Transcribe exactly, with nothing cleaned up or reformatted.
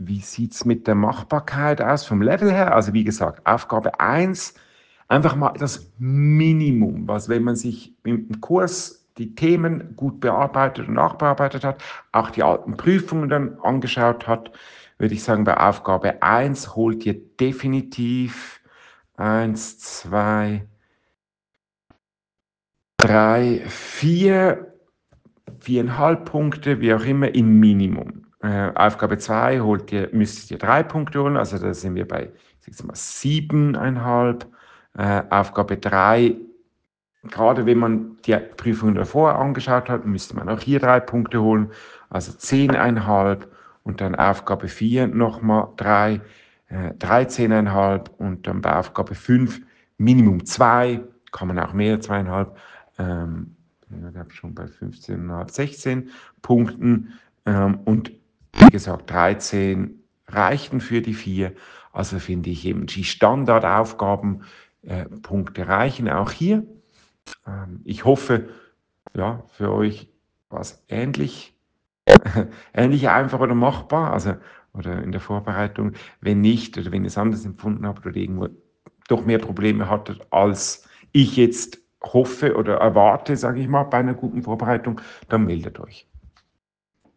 wie sieht es mit der Machbarkeit aus vom Level her? Also wie gesagt, Aufgabe eins, einfach mal das Minimum, was, wenn man sich im Kurs die Themen gut bearbeitet und nachbearbeitet hat, auch die alten Prüfungen dann angeschaut hat, würde ich sagen, bei Aufgabe eins holt ihr definitiv eins, zwei, drei, vier, viereinhalb Punkte, wie auch immer, im Minimum. Äh, Aufgabe zwei holt ihr, müsstet ihr drei Punkte holen, also da sind wir bei siebeneinhalb. Äh, Aufgabe drei, gerade wenn man die Prüfungen davor angeschaut hat, müsste man auch hier drei Punkte holen, also zehneinhalb. Und dann Aufgabe vier nochmal drei, äh, dreizehneinhalb. Und dann bei Aufgabe fünf Minimum zwei, kann man auch mehr, zweieinhalb. Ähm, ich habe schon bei fünfzehneinhalb, sechzehn Punkten. Ähm, und wie gesagt, dreizehn reichten für die vier. Also finde ich eben die Standardaufgaben, äh, Punkte reichen auch hier. Ähm, ich hoffe, ja, für euch war es ähnlich, ähnlich einfach oder machbar, also oder in der Vorbereitung. Wenn nicht oder wenn ihr es anders empfunden habt oder irgendwo doch mehr Probleme hattet, als ich jetzt hoffe oder erwarte, sage ich mal, bei einer guten Vorbereitung, dann meldet euch.